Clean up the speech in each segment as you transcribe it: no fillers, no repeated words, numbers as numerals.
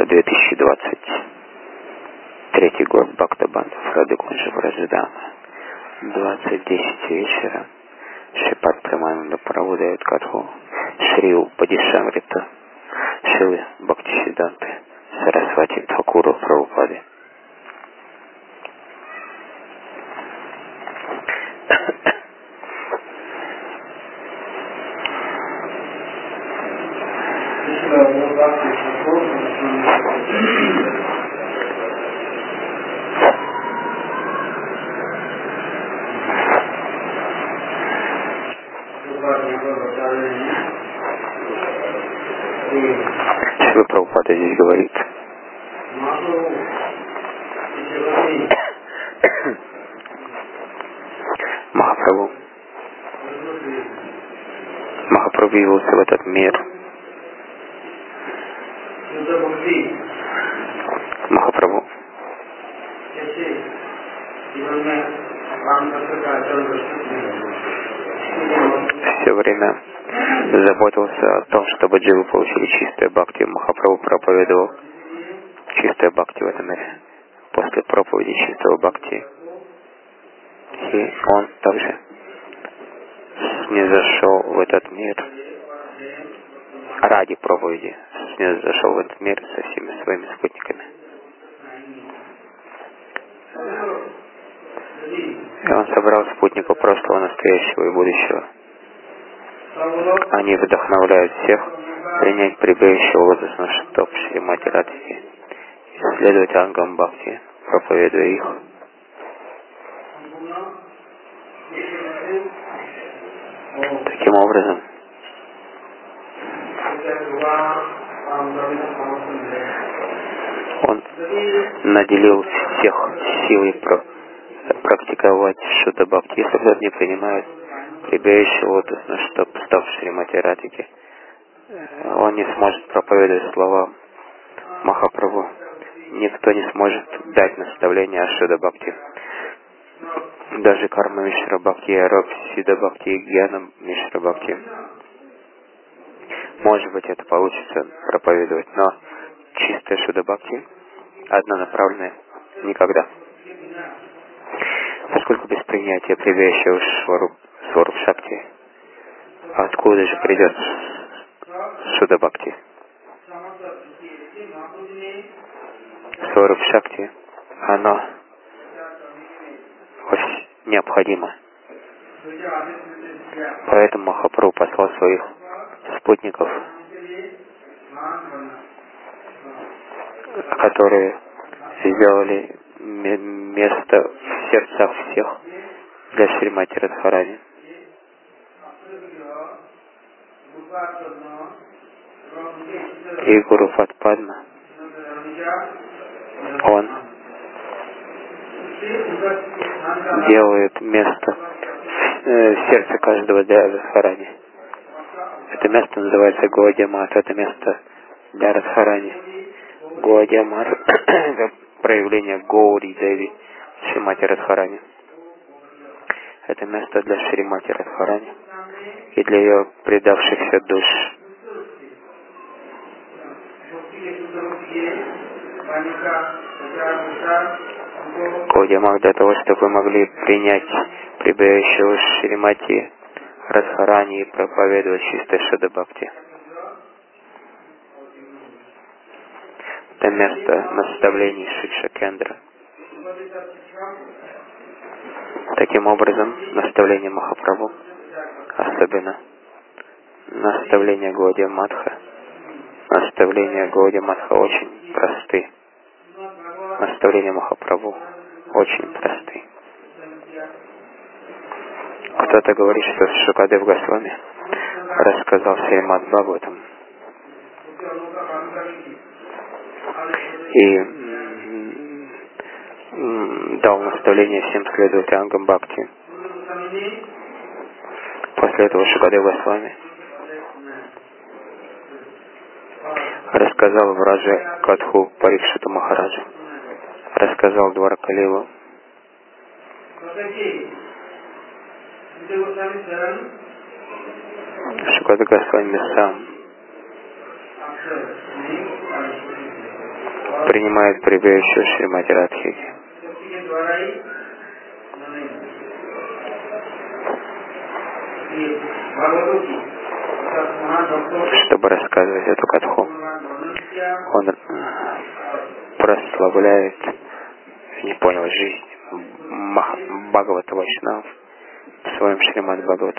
2023 год, Бхактабандха, Садхгунджа, Враджадама, 20:10 вечера. Шрипад Прамананда проводит катху Шри Упадишамрита, Шилы Бхактисиданты, Сарасвати Тхакура Прабхупады. Шрила Прабхупада здесь говорит: Махапрабху явился в этот мир. Махапрабху все время заботился о том, чтобы дживы получили чистое бхакти. Махапрабху проповедовал чистое бхакти в этом мире. После проповеди чистого бхакти, и он также снизошел в этот мир ради проповеди, снизошел в этот мир со всеми своими спутниками. И он собрал спутников прошлого, настоящего и будущего. Они вдохновляют всех принять прибежище лотосных стоп Шримати Радхи и следовать ангам бхакти, проповедуя их. Таким образом, он наделил всех силой практиковать Шудда Бхакти. Если кто-то не принимает прибежище лотосных стоп Шримати Радхики, он не сможет проповедовать слова Махапрабху. Никто не сможет дать наставление о Шудда Бхакти. Даже Карма Мишра Бхакти, Араб Сида Бхакти и Гьяна Мишра Бхакти. Может быть, это получится проповедовать, но чистая Шудда Бхакти, однонаправленная, никогда. Поскольку без принятия прибежища Сваруб Шакти, откуда же придет Шудда Бхакти? Сваруб Шакти, оно необходимо. Поэтому Махапрабху послал своих спутников, которые сделали место в сердцах всех для Шримати Радхарани. И Гуру Падма, он делает место в сердце каждого для Радхарани. Это место называется Гаудия-мат, это место для Радхарани. Гаудия-мат — это проявление Гаури Деви, Шримати Радхарани. Это место для Шримати Радхарани и для ее предавшихся душ. Гаудия-мат для того, чтобы вы могли принять прибежище Шримати Радхарани и проповедовать чистое Шудда Бхакти. Это место наставлений Шикша Кендра. Таким образом, наставление Махапрабху, особенно наставление Гаудия Матха, очень просты. Наставления Махапрабху очень просты. Кто-то говорит, что Шукадев Госвами рассказал Шримад Бхагаватам и дал наставление всем следовать ангам Бхакти. После этого Шукадев Госвами рассказал Враджа Катху Парикшиту Махараджу, рассказал Дваракалилу. Шукадев Госвами сам принимает прибежище Шримати Радхи, чтобы рассказывать эту катху. Он прославляет, не понял, жизнь Бхагавата Вайшнав в своем Шримад Бхагаватам.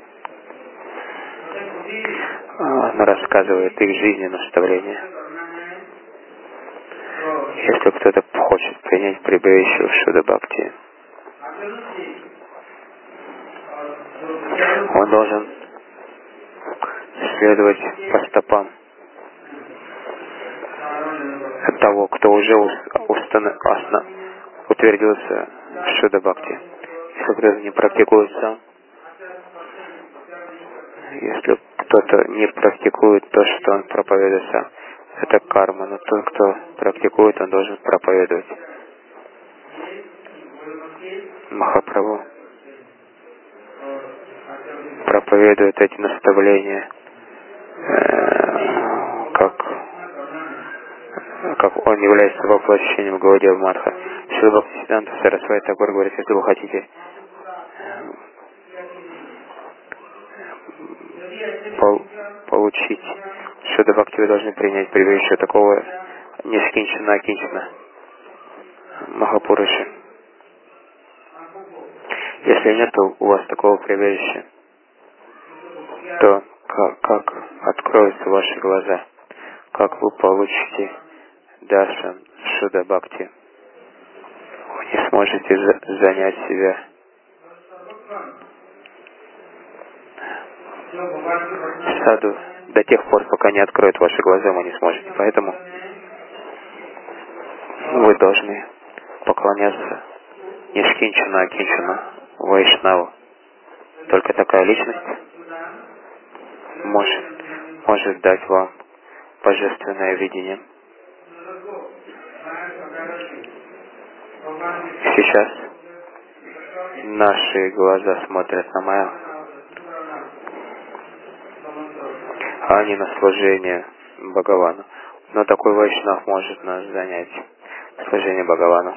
Он рассказывает их жизни, наставления. Если кто-то хочет принять прибежище в Шуда Бхакти, он должен следовать по стопам от того, кто уже утвердился в Шуда Бхакти. Если кто-то не практикует сам, если кто-то не практикует то, что он проповедует сам, это карма, но тот, кто практикует, он должен проповедовать. Махапрабху проповедует эти наставления, как он является воплощением Гаудия Мадха. Шрила Бхактисиданта Сарасвати Такур говорит, если вы хотите получить Шуда Бхакти, вы должны принять прибежище такого нишкинчана акинчана Махапуруши. Если нет у вас такого прибежища, то как откроются ваши глаза, как вы получите даршан Шуда Бхакти, вы не сможете занять себя саду до тех пор, пока не откроют ваши глаза, вы не сможете. Поэтому вы должны поклоняться нишкинчана акинчана Вайшнаву. Только такая личность может дать вам божественное видение. Сейчас наши глаза смотрят на Майю, а не на служение Бхагавану. Но такой Вайшнав может нас занять служение Бхагавану.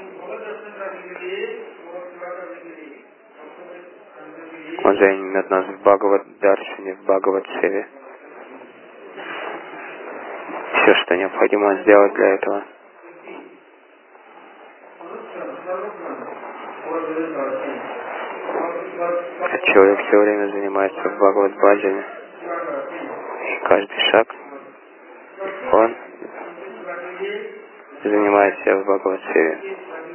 Он займет нас в Бхагават-даршане, в Бхагават-севе. Все, что необходимо сделать для этого. Человек все время занимается в Бхагават-баджане. И каждый шаг он занимает себя в Бхагават-севе.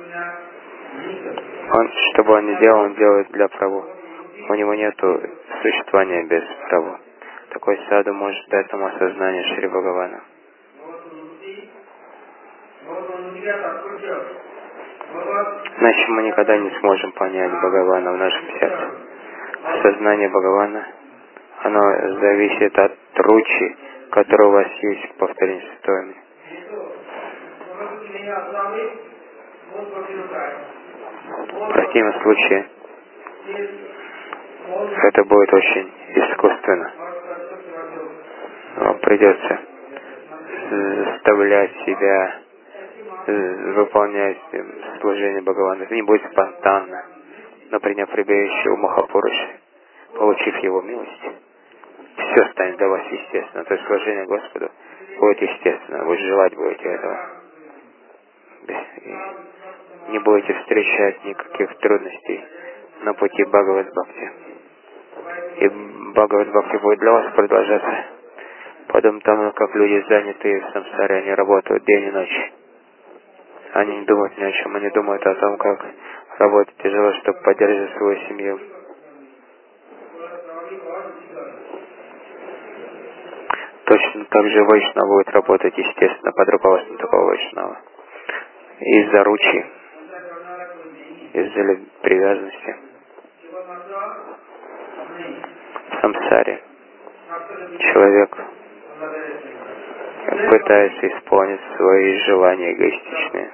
Что бы он ни делал, он делает для Прабху. У него нет существования без Прабху. Такой саду может дать нам осознание Шри Бхагавана. Иначе мы никогда не сможем понять Бхагавана в нашем сердце. Осознание Бхагавана, оно зависит от ручи, которая у вас есть в повторении святого. В противном случае это будет очень искусственно. Вам придется заставлять себя выполнять служение Бхагавана. Это не будет спонтанно. Но приняв прибежище у Махапуруши, получив его милость, все станет для вас естественно. То есть служение Господу будет естественно. Вы желать будете этого. И не будете встречать никаких трудностей на пути Бхагават-бхакти. И Бхагават-бхакти будет для вас продолжаться. Подобно тому, как люди заняты в самсаре, они работают день и ночь. Они не думают ни о чем, они думают о том, как работать тяжело, чтобы поддерживать свою семью. Точно так же Вайшнава будет работать, естественно, под руководством такого Вайшнава. Из-за ручи, из-за привязанности. В самсаре человек пытается исполнить свои желания эгоистичные.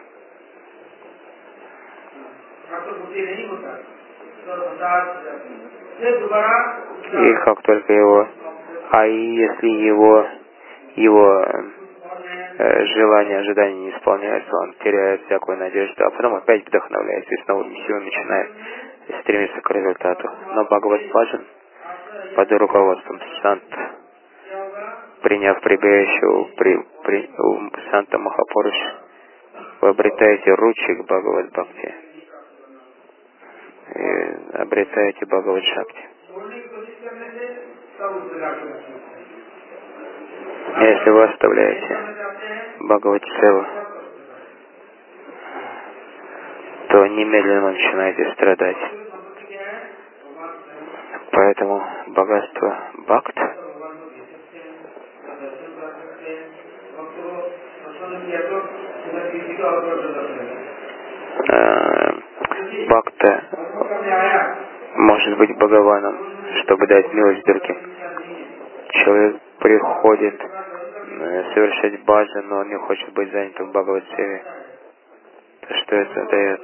И как только если его желания, ожидания не исполняются, он теряет всякую надежду, а потом опять вдохновляется и с новыми силами начинает стремиться к результату. Но Бхагават Баджан под руководством Сант, приняв прибежище у Санта Махапуруш, вы обретаете ручик Бхагават Бхакти и обретаете Бхагават Шакти. Если вы оставляете Бхагават Севу, то немедленно вы начинаете страдать. Поэтому богатство Бхакт Бхакта может быть Бхагаваном, чтобы дать милость другим. Человек приходит совершать баджан, но он не хочет быть занятым в Бхагават Севе. То что это дает?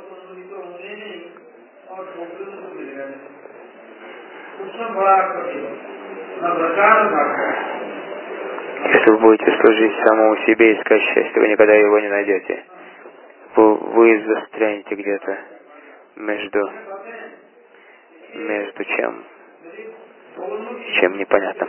Если вы будете служить самому себе и искать счастье, вы никогда его не найдете. Вы застрянете где-то между чем непонятно.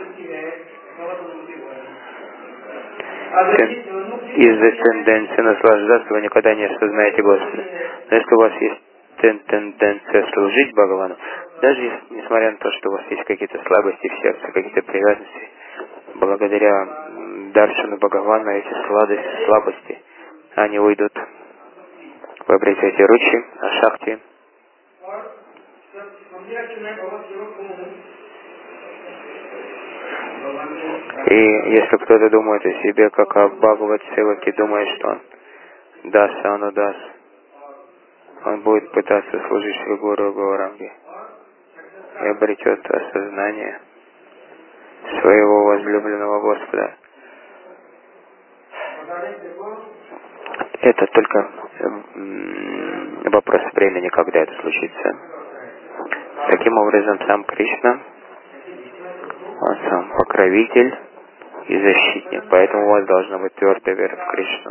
Из-за тенденции наслаждаться вы никогда не осознаете Господа. Но если у вас есть тенденция служить Бхагавану, даже несмотря на то, что у вас есть какие-то слабости в сердце, какие-то привязанности, благодаря даршану Бхагавана эти слабости, они уйдут. Вы обретете ручи, шакти. И если кто-то думает о себе, как о Бхагават Севаке, думает, что он даса, он удаст, он будет пытаться служить Шри Гуру Гауранге и обретет осознание своего возлюбленного Господа. Это только вопрос времени, когда это случится. Таким образом, сам Кришна, он сам покровитель и защитник, поэтому у вас должна быть твердая вера в Кришну.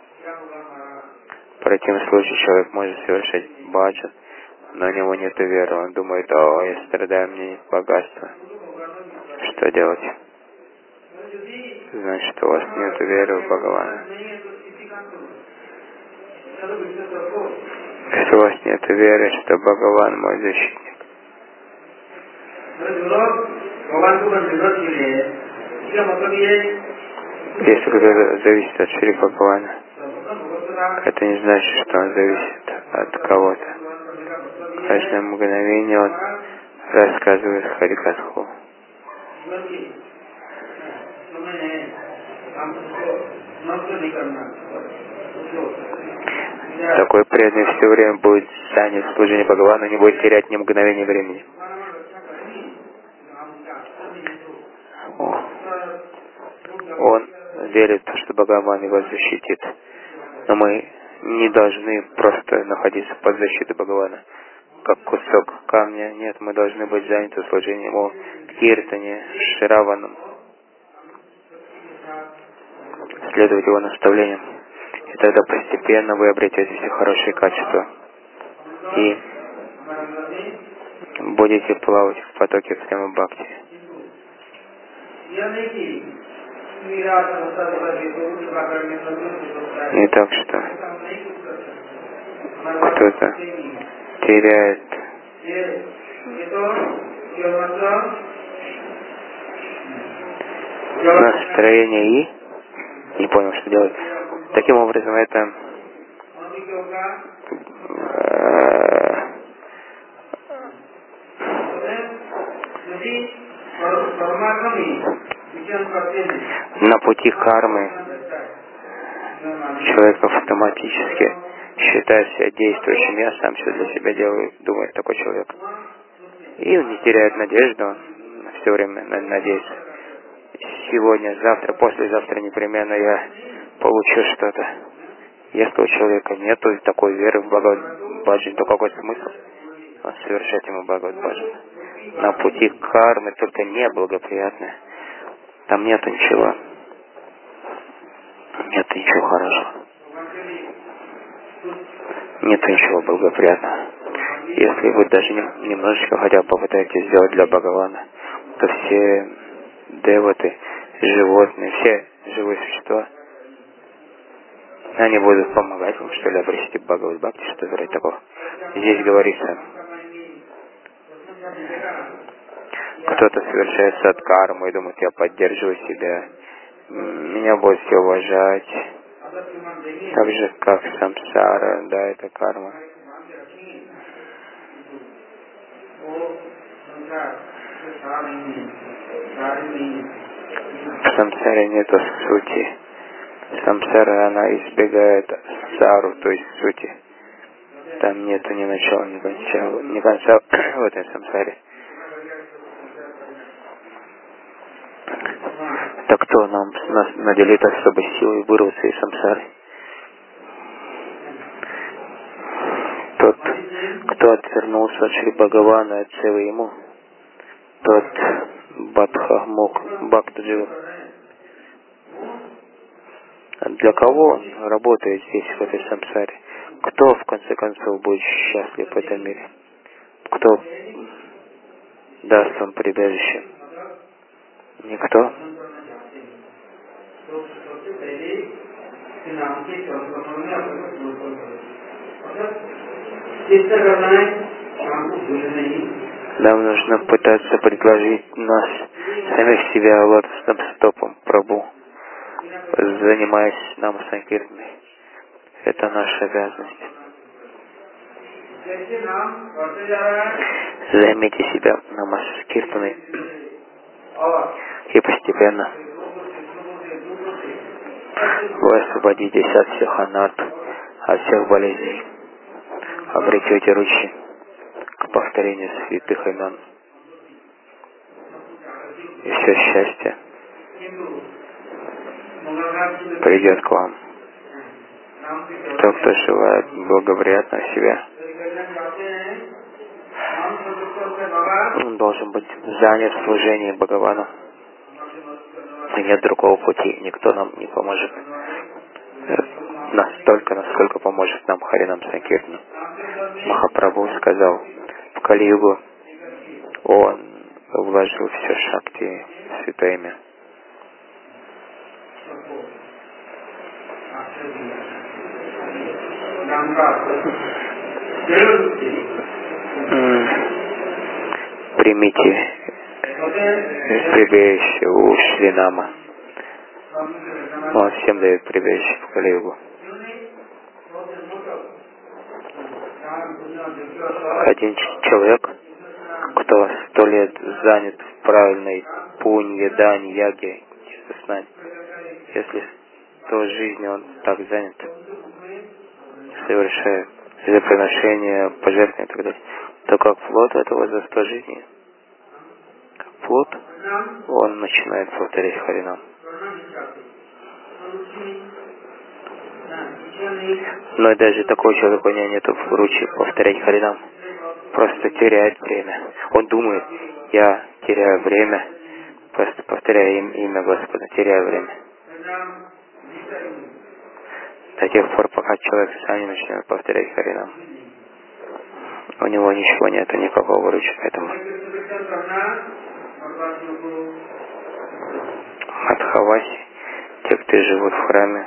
В противном случае человек может совершать баджан, но у него нет веры, он думает: о, я страдаю, мне нет богатства. Что делать? Значит, что у вас нет веры в Бхагавана. Если у вас нет веры, что Бхагаван мой защитник. Если кто-то зависит от Шри Бхагавана, это не значит, что он зависит от кого-то. Каждое мгновение он рассказывает Харикатху. Такой преданный все время будет занят в служении Бхагавану, не будет терять ни мгновения времени. Он верит, что Бхагаван его защитит. Но мы не должны просто находиться под защитой Бхагавана, как кусок камня. Нет, мы должны быть заняты служением о Киртане, Шраванам, следовать его наставлениям. И тогда постепенно вы обретете все хорошие качества и будете плавать в потоке прямо бхакти. Не так, что кто-то теряет настроение и не понял, что делать. Таким образом, это на пути кармы человек автоматически считает себя действующим. Я сам все для себя делаю, думает такой человек. И он не теряет надежду, он все время надеется. Сегодня, завтра, послезавтра непременно я получу что-то. Если у человека нет такой веры в Бхагават Баджан, то какой смысл совершать ему Бхагават Баджан? На пути кармы только неблагоприятное. Там нету ничего. нет ничего хорошего. Нет ничего благоприятного. Если вы даже немножечко хотя бы попытаетесь сделать для Бхагавана, то все деваты, животные, все живые существа, они будут помогать вам, что ли, обрести Бхагавад-бхакти, что вроде такого. Здесь говорится, кто-то совершает садкарму и думает, я поддерживаю себя, меня будут все уважать, так же, как самсара, да, это карма. В самсаре нету сути. Самсара, она избегает сару, то есть сути. Там нету ни начала, ни конца в этой самсаре. Так кто нас наделит особой силой вырваться из самсары? Тот, кто отвернулся от Шри Бхагавана и от Севы ему, тот Бадха Мук Бхактаджива. Для кого он работает здесь, в этой самсаре? Кто, в конце концов, будет счастлив в этом мире? Кто даст вам прибежище? Никто. Нам нужно пытаться предложить нас, самих себя, лотосным стопом Прабху, занимаясь нам санкиртаной. Это наша обязанность. Займите себя намаскиртаной и постепенно вы освободитесь от всех анарт, от всех болезней, обретете ручи к повторению святых имен. И все счастье придет к вам. Тот, кто желает благоприятно себя, он должен быть занят в служении Бхагавану. И нет другого пути, никто нам не поможет. Настолько, насколько поможет нам Харинам Санкиртана. Махапрабху сказал, в Кали-югу он вложил все шакти в святое имя. Примите прибежище у Шринама. Он всем дает прибежище в Кали-югу. Один человек, кто 100 лет занят в правильной пунье, дани, яге, чистоснане, если 100 жизни он так занят, совершая жертвоприношения, пожертвования и так далее, то как плод этого за 100 жизней, как плод, он начинает повторять Харинам. Но даже такого человека у него нет в ручи повторять Харинам. Просто теряет время. Он думает, я теряю время, просто повторяя имя Господа, теряю время. До тех пор, пока человек сам не начнет повторять Харинам. У него ничего нет, никакого ручи, поэтому Мадхаваси, те, кто живут в храме,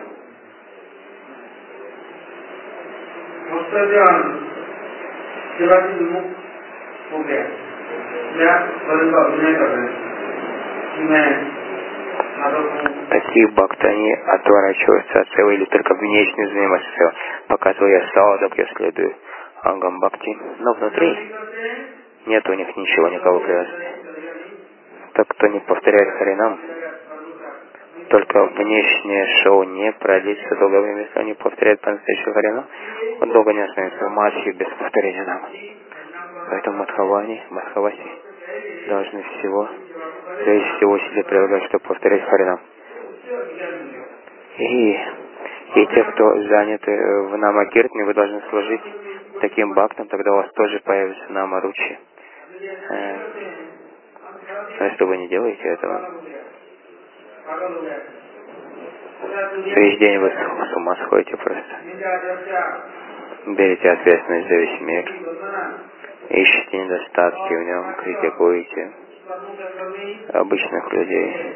такие бхакты, они отворачиваются от севы или только внешне занимаются севой, показывая я садхак, я следую ангам бхакти, но внутри нет у них ничего, никого привязанного. Тот, кто не повторяет Харинам, только внешнее шоу не продлится долгое время, если он не повторяет по-настоящему Харинам, он долго не останется в Мадхи без повторения Нама. Поэтому Мадхаваси должны прежде всего себе прилагать, чтобы повторять Харинам. И те, кто заняты в Намакиртане, вы должны служить таким бхактам, тогда у вас тоже появится Намаручи. Но если вы не делаете этого, Весь день вы с ума сходите просто. Берете ответственность за весь мир. Ищете недостатки в нем, критикуете обычных людей.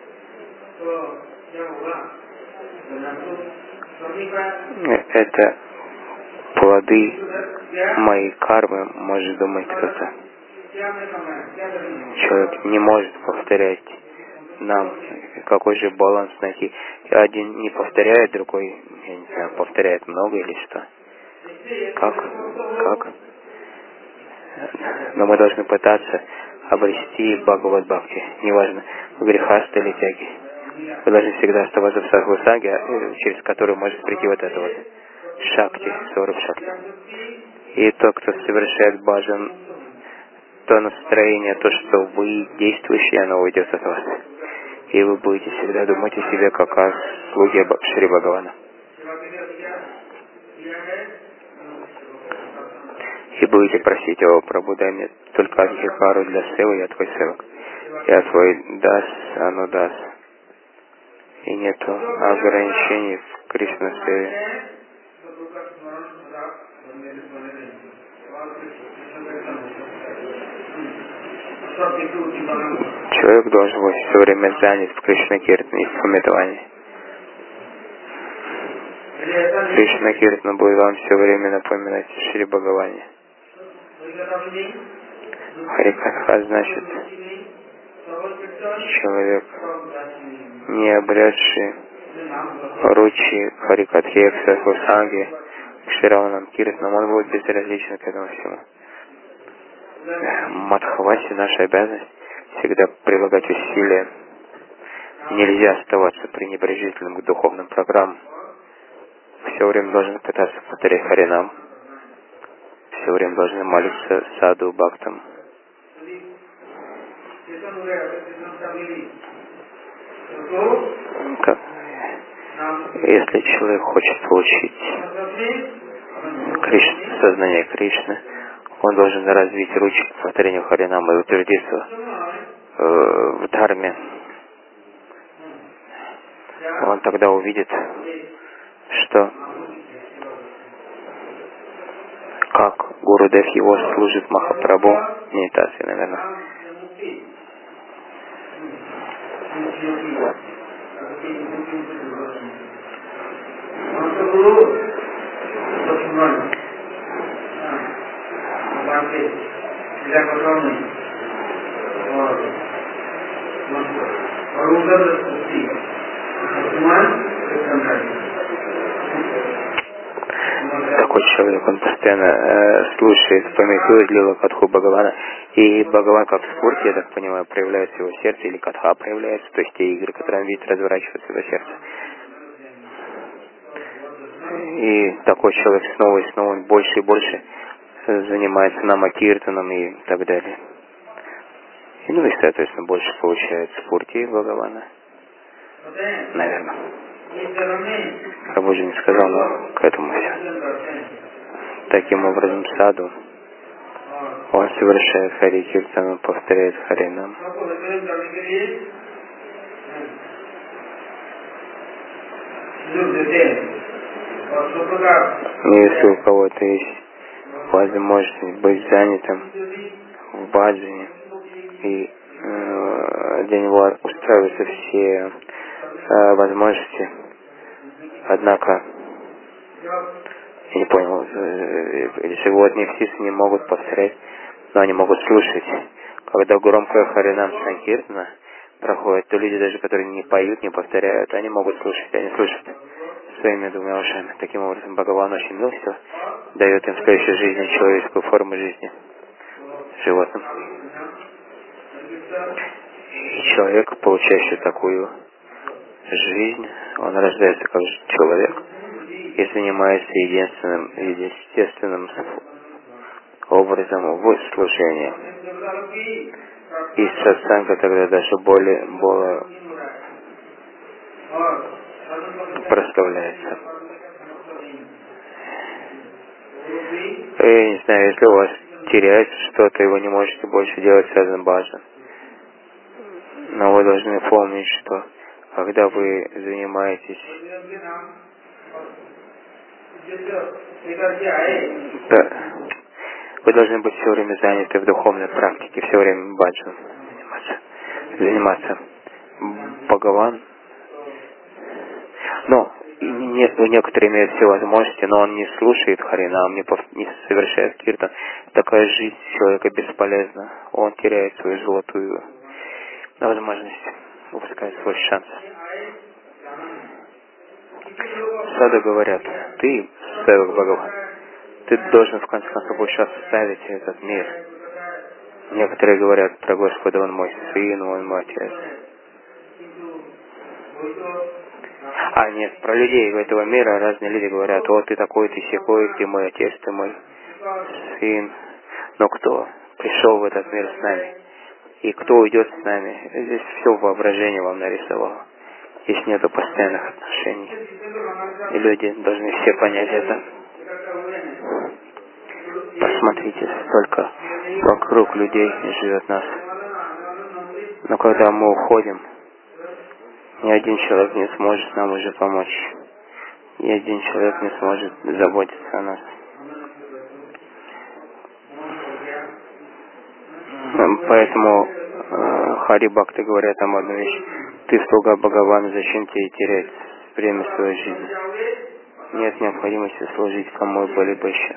Это плоды моей кармы, может думать кто-то. Человек не может повторять нам, какой же баланс найти. Один не повторяет, другой, я не знаю, повторяет много или что. Как? Но мы должны пытаться обрести Бхагавад Бхакти. Неважно, грехасты или тяги. Вы должны всегда оставаться в садхусанге, через который может прийти вот это вот шакти, соруб шакти. И тот, кто совершает баджан, то настроение, то, что вы действующие, оно уйдет от вас. И вы будете всегда думать о себе, как о слуге Шри Бхагавана. И будете просить его: Прабху, дай мне только адхикару для севы, я твой севак. Я твой дас, ану дас. И нету ограничений в Кришна-севе. Человек должен быть все время занят в Кришна-киртане и в памятовании. Кришна-киртана будет вам все время напоминать о Шри Бхагаване. Харикатха значит человек, не обретший ручи Харикатхе, к Садхусанге, к Шираванам Киртанам, он будет безразличен к этому всему. Мадхаваси, наша обязанность всегда прилагать усилия. Нельзя оставаться пренебрежительным к духовным программам. Все время должны пытаться повторять Харинам. Все время должны молиться саду, бхактам. Если человек хочет получить сознание Кришны, он должен развить ручки к повторению Харинама и утвердиться в дхарме. Он тогда увидит, что как Гурудев его служит Махапрабху, медитации, наверное. Такой человек, он постоянно слушает, памятует лила Катху Бхагавана. И Бхагаван, как в спорте, я так понимаю, проявляется в его сердце, или Катха проявляется, то есть те игры, которые он видит, разворачиваются в его сердце. И такой человек снова и снова больше и больше занимается намакиртаном и так далее. И, ну и, соответственно, больше получает спорти Бхагавана. Наверное. Прабху не сказал, но к этому все. Таким образом, саду, он совершает Хари Киртан, он повторяет Харинам. Если у кого-то есть возможность быть занятым в баджане, и для него устраиваются все возможности, однако, я не понял, животные птицы не могут повторять, но они могут слушать. Когда громкая Харинам Санкиртана проходит, то люди, даже которые не поют, не повторяют, они могут слушать, они слушают своими двумя ушами. Таким образом, Бхагаван очень милостив, дает им в следующей жизни человеческую форму жизни животным. И человек, получающий такую жизнь, он рождается как человек и занимается естественным образом в служении. И сатсанга тогда даже более прославляется. Я не знаю, если у вас теряется что-то, и вы не можете больше делать садан баджан, но вы должны помнить, что когда вы занимаетесь, да, вы должны быть все время заняты в духовной практике, все время баджан заниматься. Бхагаван, но некоторые имеют все возможности, но он не слушает Харинам, не совершает киртан. Такая жизнь человека бесполезна. Он теряет свою золотую возможность, упускает свой шанс. Саду говорят, ты, Севак Бхагаван, ты должен в конце концов будешь оставить этот мир. Некоторые говорят про Господа, он мой сын, он мой отец. А нет, про людей этого мира разные люди говорят, о, ты такой, ты сякой, ты мой отец, ты мой сын. Но кто пришел в этот мир с нами? И кто уйдет с нами? Здесь все воображение вам нарисовало. Здесь нету постоянных отношений. И люди должны все понять это. Посмотрите, столько вокруг людей живет нас. Но когда мы уходим, ни один человек не сможет нам уже помочь. Ни один человек не сможет заботиться о нас. Поэтому Хари Бхакты говорят нам одну вещь. Ты слуга Бхагавана, зачем тебе терять время своей жизни? Нет необходимости служить кому-либо еще.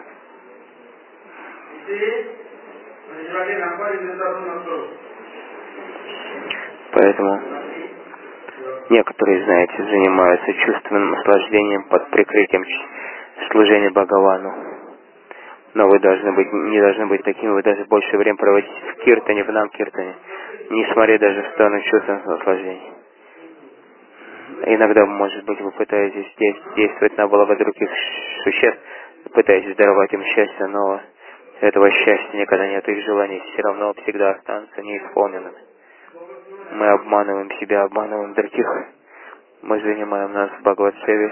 Поэтому некоторые, знаете, занимаются чувственным наслаждением под прикрытием служения Бхагавану. Но вы не должны быть такими, вы должны больше времени проводить в киртане, в нам-киртане, не смотря даже в сторону чувственных наслаждений. Иногда, может быть, вы пытаетесь действовать на благо других существ, пытаетесь даровать им счастье, но этого счастья никогда нет, их желаний все равно всегда останутся неисполненными. Мы обманываем себя, обманываем других. Мы занимаем нас в Бхагават-севе.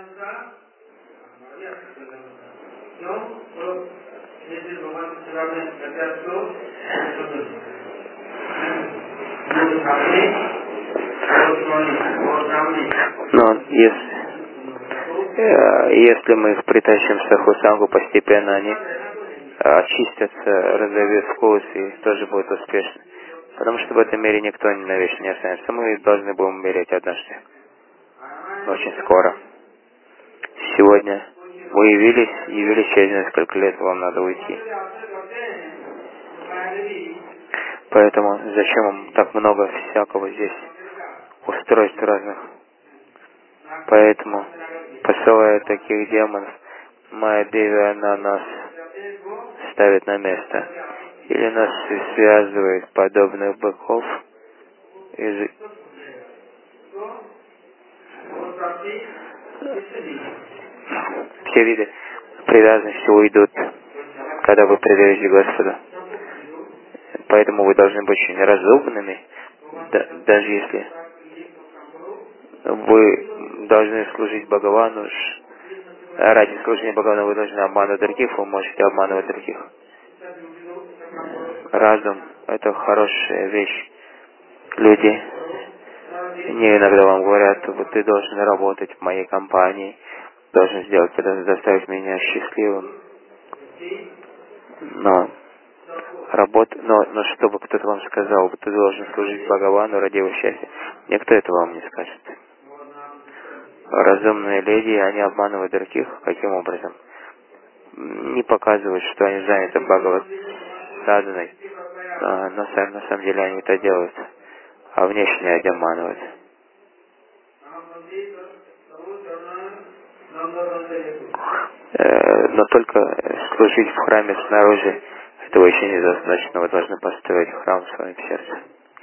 Но если мы их притащим в сахусангу, постепенно они очистятся, разовьют вкус и тоже будут успешны. Потому что в этом мире никто навечно не останется. Мы должны будем умереть однажды. Очень скоро. Сегодня вы явились через несколько лет, вам надо уйти. Поэтому зачем вам так много всякого здесь, устройств разных? Поэтому, посылая таких демонов, Майя Деви, она нас ставит на место. Или нас связывает подобных быков. Все виды привязанности уйдут, когда вы предаете Господу. Поэтому вы должны быть очень разумными, даже если вы должны служить Бхагавану. Ради служения Бхагавану вы должны обманывать других, вы можете обманывать других. Разум — это хорошая вещь. Люди не иногда вам говорят, вот ты должен работать в моей компании, должен заставить меня счастливым. Но чтобы кто-то вам сказал, ты должен служить Бхагавану ради его счастья, никто этого вам не скажет. Разумные люди, они обманывают других. Каким образом? Не показывают, что они заняты Бхагават-садханой, но на самом деле они это делают, а внешне они обманывают. Но только служить в храме снаружи, этого еще недостаточно. Вы должны построить храм в своем сердце.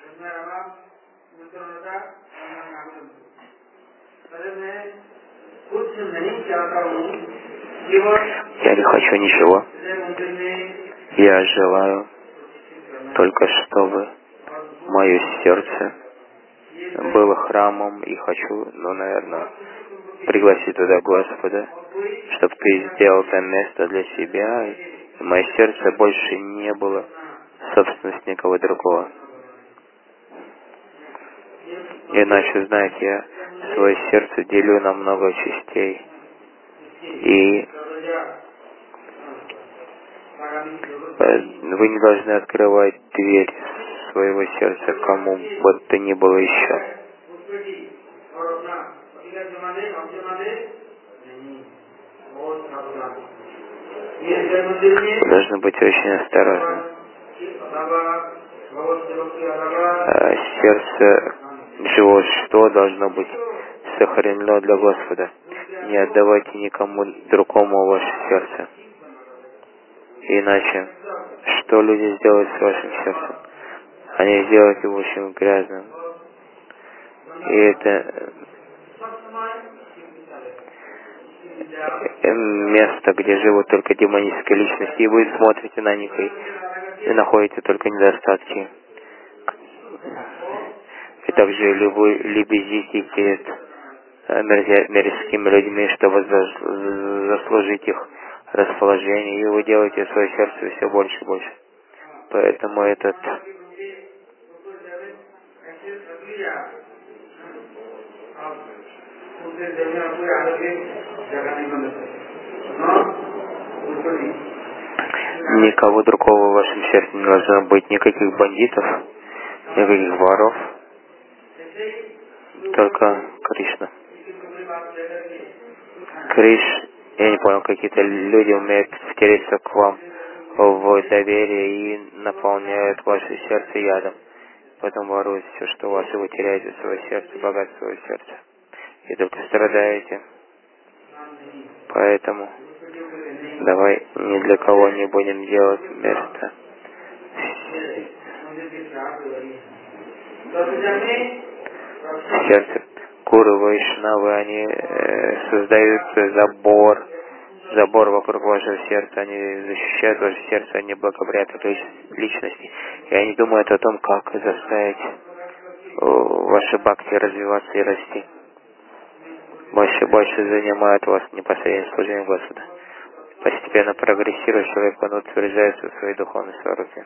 Я не хочу ничего. Я желаю только, чтобы мое сердце было храмом, и хочу, наверное, пригласить туда Господа, чтобы ты сделал там место для себя, и мое сердце больше не было собственностью никого другого. Иначе, знаете, я свое сердце делю на много частей. И вы не должны открывать дверь своего сердца кому бы то ни было еще. Вы должны быть очень осторожны. Сердце живого существа должно быть сохранено для Господа. Не отдавайте никому другому ваше сердце. Иначе, что люди сделают с вашим сердцем? Они сделают его очень грязным. И это место, где живут только демонические личности, и вы смотрите на них и находите только недостатки. И также вы лебезите перед мирскими людьми, чтобы заслужить их расположение, и вы делаете свое сердце все больше и больше. Поэтому этот никого другого в вашем сердце не должно быть, никаких бандитов, никаких воров, только Кришна. Я не понял, какие-то люди умеют втереться к вам в доверие и наполняют ваше сердце ядом. Потом воруют все, что у вас, и вы теряете свое сердце, богатство своего сердца. И только страдаете. Поэтому давай ни для кого не будем делать место. Сердце. Гуру Вайшнавы, они создают забор вокруг вашего сердца, они защищают ваше сердце, они благословляют личности. И они думают о том, как заставить ваши бхакти развиваться и расти. Больше занимает вас непосредственно служение Господа. Постепенно прогрессирует человек, он утверждается в своей духовной сварухе.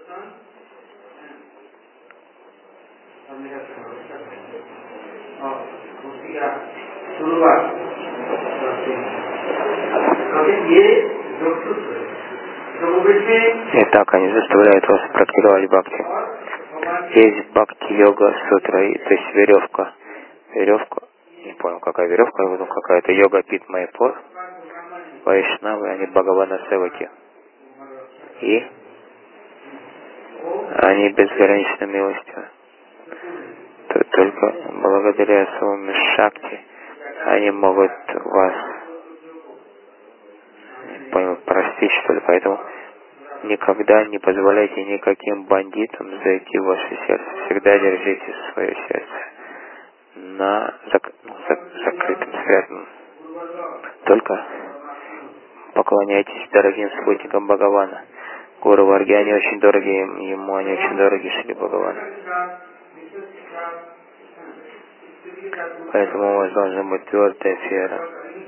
Итак, они заставляют вас практиковать бхакти. Есть бхакти-йога сутра, то есть веревка, не понял, какая веревка, но какая-то йога пит майпур, вайшнавы, они Бхагавана севаки. И они безграничной милостью. Только благодаря своему шакти они могут вас простить, что ли. Поэтому никогда не позволяйте никаким бандитам зайти в ваше сердце. Всегда держите свое сердце на закрытым, спрятанным. Только поклоняйтесь дорогим спутникам Бхагавана. Гуру Варги, они очень дороги ему, они очень дороги Шри Бхагавану. Поэтому у вас должна быть твердая вера.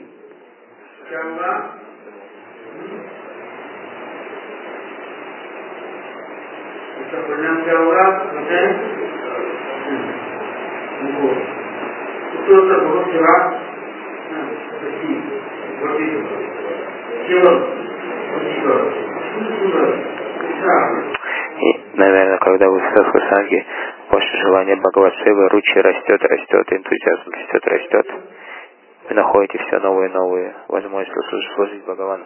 И, наверное, когда вы в садхусанге, ваше желание Бхагават-севы, ручи растет, энтузиазм растет. Вы находите все новые и новые возможности служить Бхагавану.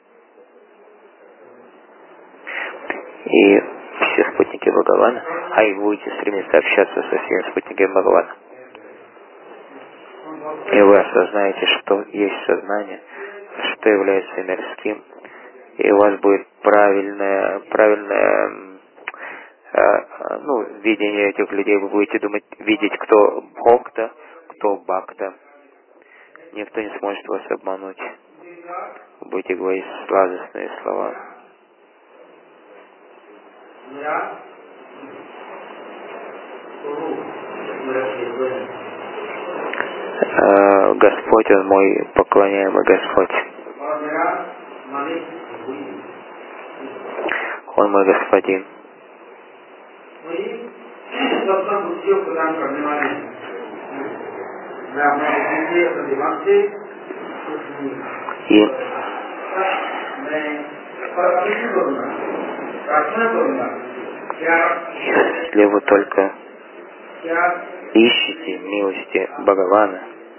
И все спутники Бхагавана, а и будете стремиться общаться со всеми спутниками Бхагавана. И вы осознаете, что есть сознание, что является мирским, и у вас будет правильное видение этих людей. Вы будете видеть, кто бхокта, кто бхакта. Никто не сможет вас обмануть. Вы будете говорить сладостные слова. Господь, Он мой поклоняемый Господь. Он мой Господин. И если вы только ищете милости Бхагавана,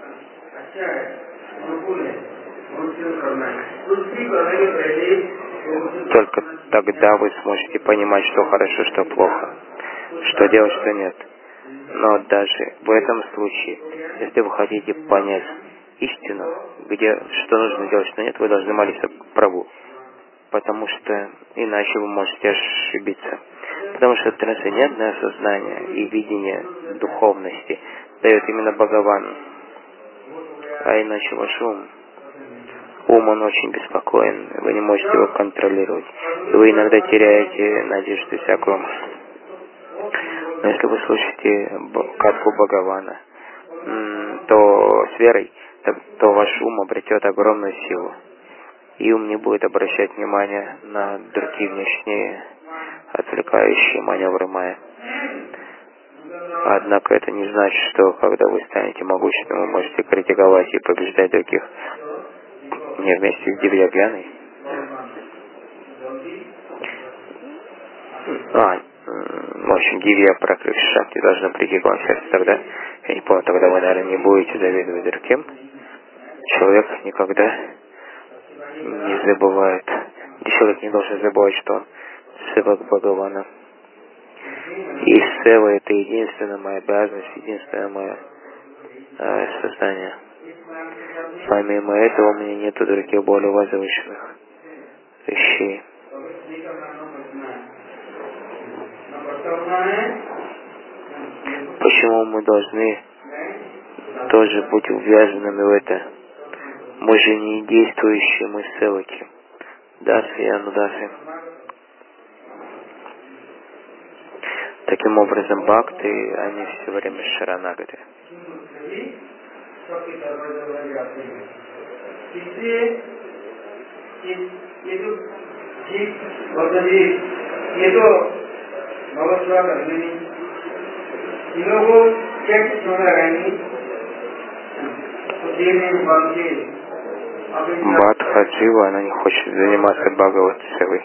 только тогда вы сможете понимать, что хорошо, что плохо, что делать, что нет. Но даже в этом случае, если вы хотите понять истину, где что нужно делать, что нет, вы должны молиться Прабху, потому что иначе вы можете ошибиться. Потому что трансцендентное сознание и видение духовности дает именно Бхагаван, а иначе ваш ум, он очень беспокоен, вы не можете его контролировать, и вы иногда теряете надежду всякую. Но если вы слушаете катху Бхагавана, то с верой, то ваш ум обретет огромную силу, и ум не будет обращать внимание на другие внешние отвлекающие маневры майя. Однако это не значит, что когда вы станете могущественным, вы можете критиковать и побеждать других. Не вместе с Дивьягьяной. В общем, Дивья Пракрити Шакти должна прийти к вам в сердце тогда. Я не помню, тогда вы, наверное, не будете завидовать другим. Человек никогда не забывает. Человек не должен забывать, что он севак Бхагавана. И сева — это единственная моя обязанность, единственное мое сознание. Помимо этого у меня нету других более возвышенных вещей. Почему мы должны тоже быть увязанными в это? Мы же не действующие, мы севаки. Дасы и анудасы. Таким образом, бхакты, они все время шаранагаты. Бхатха Джива, она не хочет заниматься Бхагават-севой.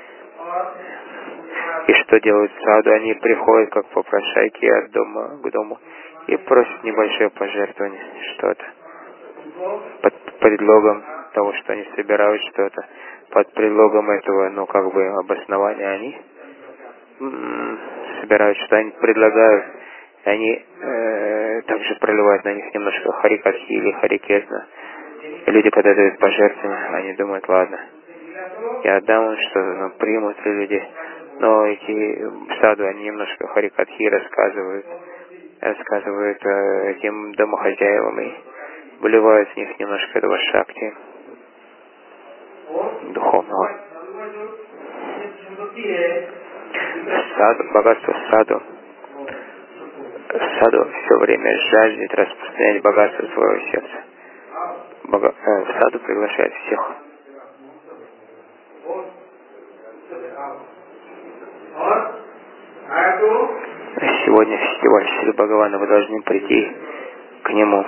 И что делают саду? Они приходят как попрошайки от дома к дому и просят небольшое пожертвование, что-то. Под предлогом того, что они собирают что-то, под предлогом этого, обоснования они собирают, что они предлагают, и они также проливают на них немножко харикатхи или харикетна. Люди, когда дают пожертвования, они думают, ладно, я отдам им что-то, примут ли люди. Но эти саду, они немножко харикатхи рассказывают этим домохозяевам и вливают в них немножко этого шакти духовного. Богатство саду. Саду все время жаждет распространять богатство своего сердца. Саду приглашает всех. Сегодня фестиваль Шри Бхагавана, вы должны прийти к нему.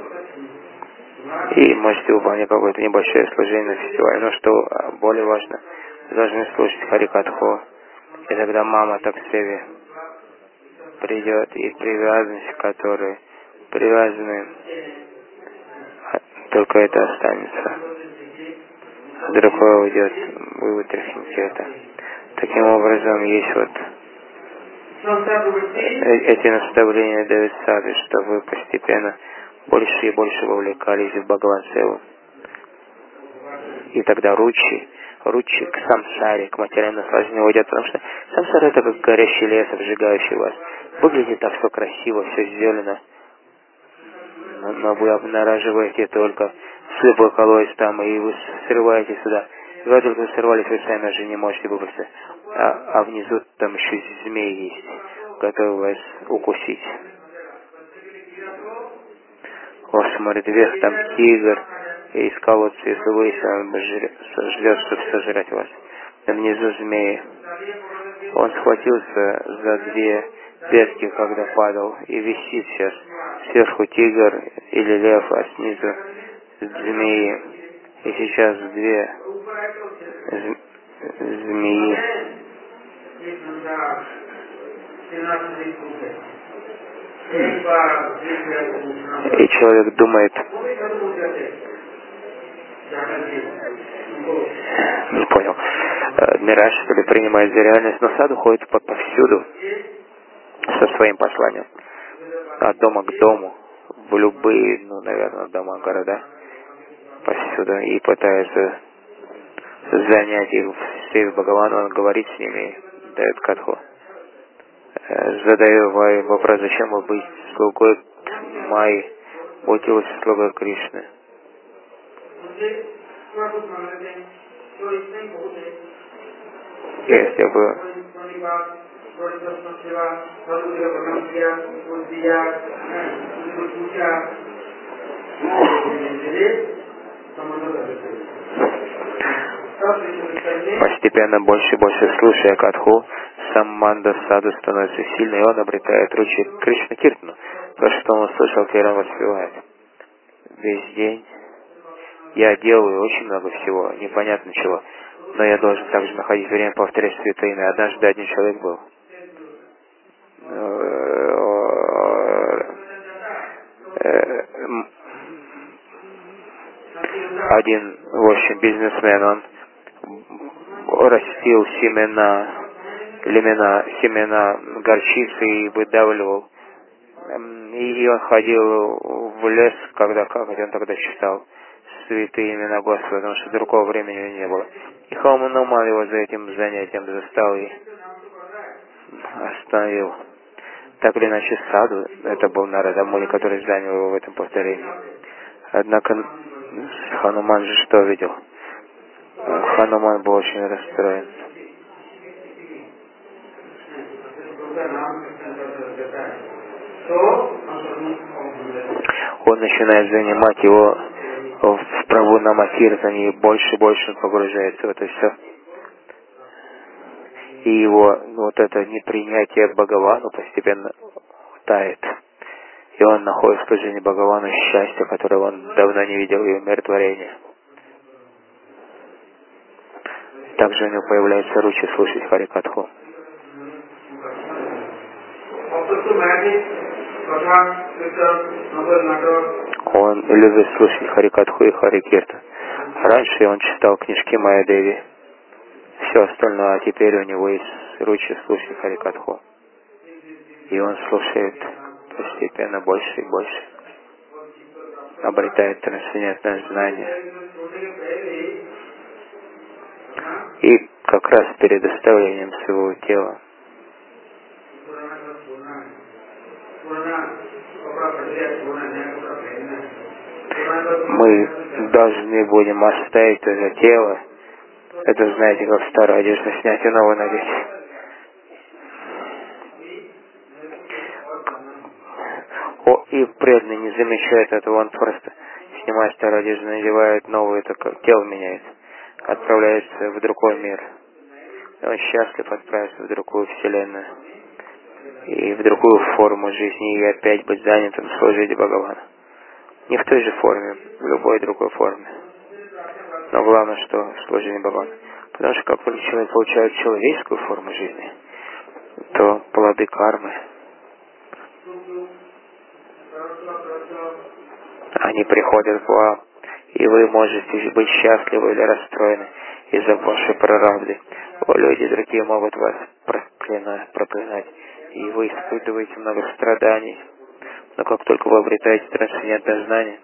И можете выполнять какое-то небольшое служение на фестивале. Но что более важно, вы должны слушать Харикатху. И тогда мама так к себе придет, и привязанность, которые привязаны, только это останется. А другое уйдет, вы вытряхнете это. Таким образом, есть эти наставления дают саду, что вы постепенно больше и больше вовлекались в Бхагаван-севу. И тогда ручи к самсаре, к материальному наслаждению уйдет, потому что самсара — это как горящий лес, обжигающий вас. Выглядит так все красиво, все зелено, но вы обнаруживаете только слепой колодец там, и вы срываете сюда. И когда только вы сорвались, вы сами уже не можете выбраться. А внизу там еще змеи есть, готовы вас укусить. Он смотрит вверх, там тигр, и из колодца, если выйти, он ждет, чтобы сожрать вас. А внизу змеи. Он схватился за 2 ветки, когда падал, и висит сейчас Сверху тигр или лев, а снизу змеи. И сейчас две змеи. И человек думает, не понял, мираж, что ли, принимает за реальность, но саду ходит повсюду со своим посланием. От дома к дому, в любые, наверное, дома, города, повсюду, и пытается занять их в сейф Бхагавана, он говорит с ними, дает катху. Задаю вопрос, зачем вы быть слугой Майи, будьте лучше слугой Кришны. Если бы постепенно больше и больше слушая катху, сам Манда Саду становится сильным, и он обретает ручи Кришна Киртану. То, что он услышал, теперь он воспевает. Весь день я делаю очень много всего, непонятно чего, но я должен также находить время повторять святые имя. Однажды один человек был. Один, в общем, бизнесмен, он растил семена горчицы и выдавливал. И он ходил в лес, он тогда читал святые имена Господа, потому что другого времени у него не было. И Хануман его за этим занятием застал и остановил. Так или иначе, саду, это был Нарада Муни, который занял его в этом повторении. Однако Хануман же что видел? Хануман был очень расстроен. Он начинает занимать его в праву Намакиртане, и больше и больше он погружается в это все. И его вот это непринятие Бхагавану постепенно тает. И он находит в служении Бхагавану счастье, которое он давно не видел, и умиротворение. Также у него появляется ручи слушать Харикатху. Он любит слушать Харикатху и Харикиртан. Раньше он читал книжки Майя-деви, все остальное, а теперь у него есть ручи слушать Харикатху. И он слушает постепенно больше и больше. Обретает трансцендентное знание. И как раз перед оставлением своего тела мы должны будем оставить это тело. Это, знаете, как старую одежду снять и новую надеть. И преданный не замечает этого, он просто снимает старую одежду, надевает новую, это как тело меняет, отправляется в другой мир. И он счастлив отправиться в другую вселенную и в другую форму жизни, и опять быть занятым в служении Бхагавана. Не в той же форме, в любой другой форме. Но главное, что в служении Бхагавана. Потому что как только человек получает человеческую форму жизни, то плоды кармы, они приходят к вам, и вы можете быть счастливы или расстроены из-за вашей прарабдхи. Люди другие могут вас проклинать, и вы испытываете много страданий. Но как только вы обретаете трансцендентное знание,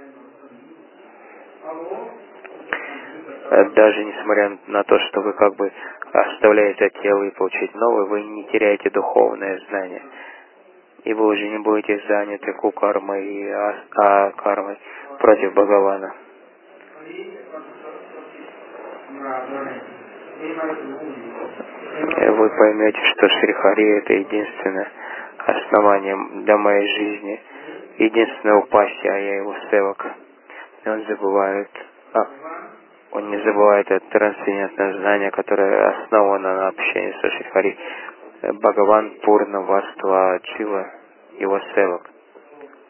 даже несмотря на то, что вы как бы оставляете тело и получаете новое, вы не теряете духовное знание. И вы уже не будете заняты кукармой и кармой против Бхагавана. И вы поймете, что Шри Хари — это единственное основание для моей жизни, единственное упастие, а я его севак. И он не забывает это трансцендентное знание, которое основано на общении с Шри Хари. Бхагаван Пурна Ваства Джива, его севак.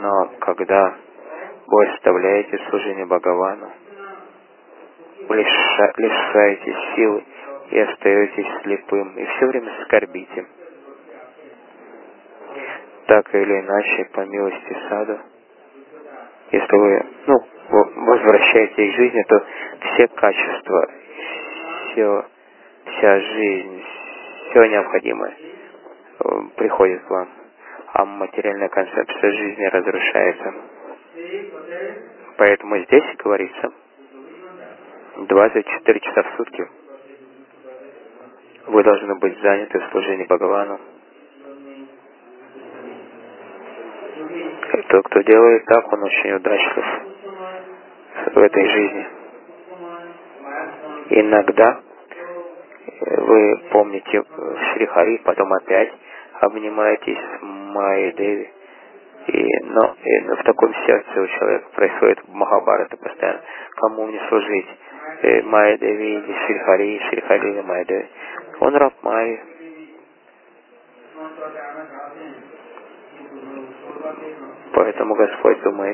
Но когда вы оставляете служение Бхагавану, вы лишаетесь силы и остаетесь слепым, и все время скорбите. Так или иначе, по милости саду, если вы возвращаете их к жизни, то все качества, вся жизнь, все необходимое приходит к вам, а материальная концепция жизни разрушается. Поэтому здесь говорится 24 часа в сутки вы должны быть заняты в служении Бхагавану. И тот, кто делает так, он очень удачлив в этой жизни. Иногда вы помните Шри Хари, потом опять обнимаетесь с Майей Деви. Но в таком сердце у человека происходит Махабхарата постоянно. Кому мне служить? Майя Деви или Шри Хари или Майя Деви? Он раб Майи. Поэтому Господь думает,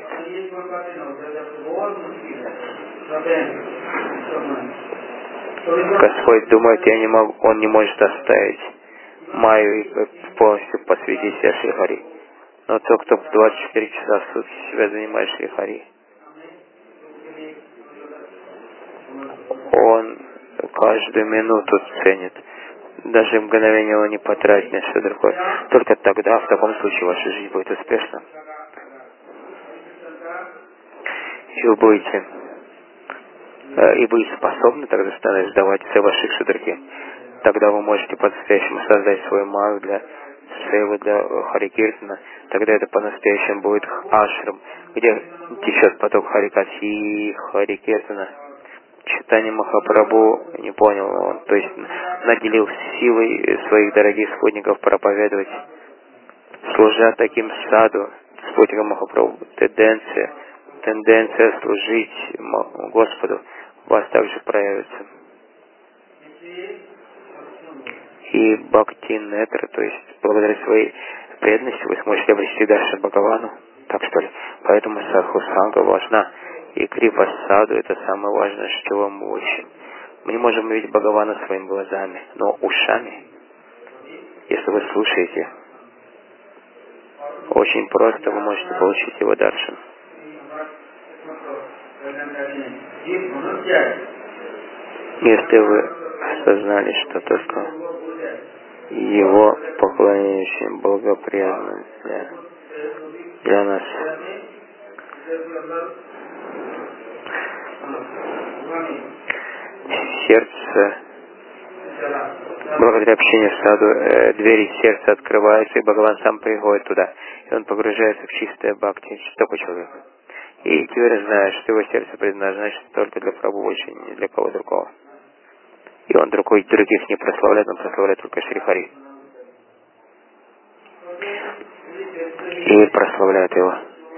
он не может оставить Майю и полностью посвятить себя Шри Хари. Но тот, кто 24 часа в сутки себя занимает Шри Хари, он каждую минуту ценит. Даже мгновение его не потратит на что другое. Только тогда, в таком случае, ваша жизнь будет успешна. И вы будете, и вы способны тогда станете сдавать все ваши шудрки. Тогда вы можете по-настоящему создать свой маг для Хари Киртана. Тогда это по-настоящему будет ашрам, где течет поток Харикати, Хари Киртана. Чайтанья Махапрабху, не понял, он, то есть наделил силой своих дорогих спутников проповедовать. Служа таким саду, спутникам Махапрабху, тенденция служить Господу у вас также проявится. И Бхакти Нетра, то есть благодаря своей преданности вы сможете обрести дальше Бхагавану. Так что ли? Поэтому садху санга важна. И крипа саду — это самое важное, чего мы ищем. Мы не можем увидеть Бхагавана своими глазами, но ушами, если вы слушаете, очень просто вы можете получить его даршан. Если вы осознали, что только его поклонение очень благоприятно для нас. Сердце, благодаря общению в саду, двери сердца открываются, и Бхагаван сам приходит туда, и он погружается в чистое бхакти, такой человек. И теперь знает, что его сердце предназначено только для Прабху, больше ни для кого другого. И он других не прославляет, он прославляет только Шри Хари. И прославляет его.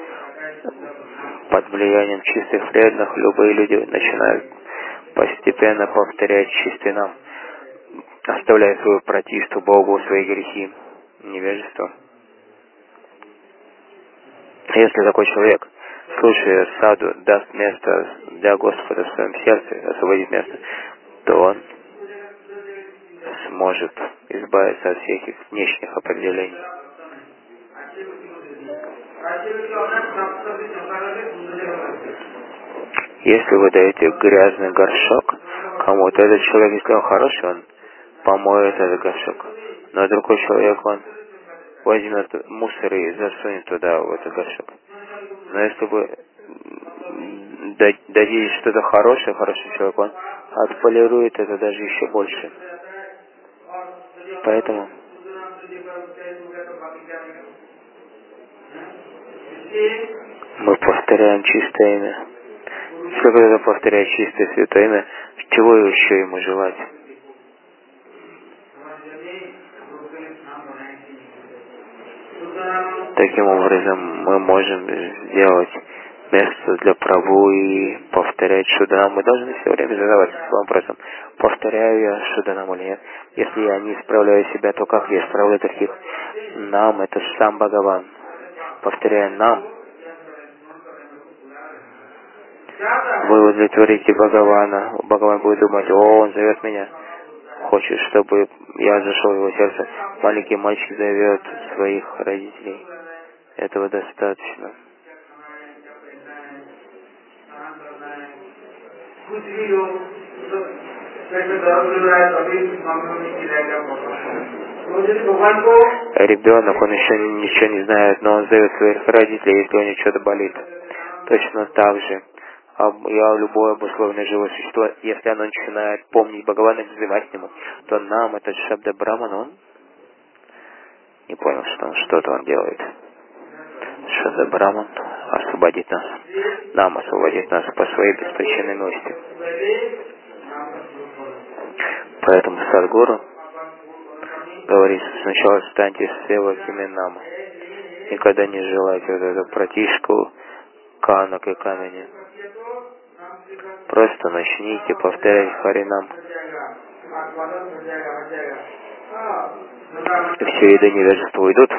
Под влиянием чистых преданных любые люди начинают постепенно повторять чистый нам, оставляя свою противу Богу, свои грехи, невежество. Если такой человек, слушая саду, даст место для Господа в своем сердце, освободит место, то он сможет избавиться от всех их внешних определений. Если вы даете грязный горшок кому-то, этот человек, если он хороший, он помоет этот горшок. Но другой человек, он возьмет мусор и засунет туда, в этот горшок. Но если вы дадите что-то хорошее человеку, он отполирует это даже еще больше. Поэтому мы повторяем чистое имя. Если кто-то повторяет чистое святое имя, чего еще ему желать? Таким образом, мы можем сделать место для Прабху и повторять Шуданам. Мы должны все время задавать своим вопросом, повторяю я Шуданам или нет. Если я не исправляю себя, то как я исправляю других? Нам — это сам Бхагаван. Повторяя нам, Вы удовлетворите Бхагавана. Бхагаван будет думать: о, он зовет меня. Хочет, чтобы я зашел в его сердце. Маленький мальчик зовет своих родителей. Этого достаточно. Ребенок, он еще ничего не знает, но он зовет своих родителей, если у него что-то болит. Точно так же. Я любое обусловленное живое существо, если оно начинает помнить Бхагавана и взывать к нему, то нам, этот Шабда Браман, он не понял, что что-то он делает. Шабда Браман освободит нас. Нам освободит нас по своей беспричинной милости. Поэтому Садгуру говорит: сначала станьте севаками нама. Никогда не желайте вот эту протишку, канок и камени. Просто начните повторять Харинам. И все виды невежества уйдут.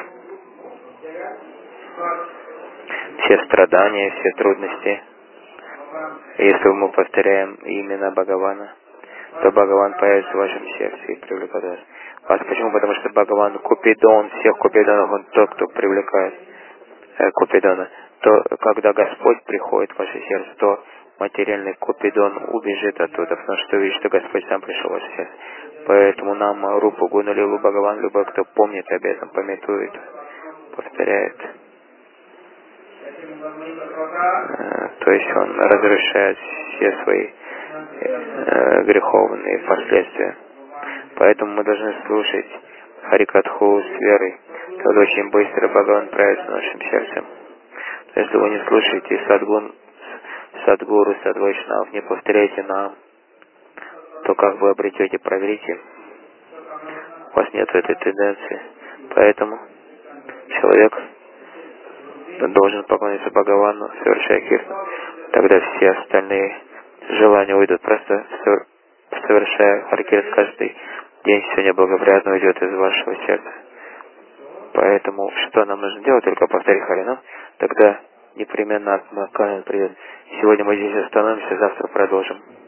Все страдания, все трудности. Если мы повторяем имена Бхагавана, то Бхагаван появится в вашем сердце и привлекает вас. Почему? Потому что Бхагаван Купидон, всех Купидонов, он тот, кто привлекает Купидона. То, когда Господь приходит в ваше сердце, то материальный Купидон убежит оттуда, потому что видит, что Господь сам пришел в ваше сердце. Поэтому нам Рупу Гуну Лилу Бхагаван, любой, кто помнит об этом, памятует, повторяет. То есть он разрешает все свои греховные последствия. Поэтому мы должны слушать Харикатху с верой. Тогда очень быстро Бхагаван проявится в нашем сердце. Если вы не слушаете Садгуру, Садвайшнав, не повторяйте нам, то как вы обретете, проверите. У вас нет этой тенденции. Поэтому человек должен поклониться Бхагавану, совершая киртан. Тогда все остальные желания уйдут. Просто совершая харикиртан каждый день, все неблагоприятно уйдет из вашего сердца. Поэтому что нам нужно делать? Только повторить Харинам. Тогда непременно Атмакая придет. Сегодня мы здесь остановимся, завтра продолжим.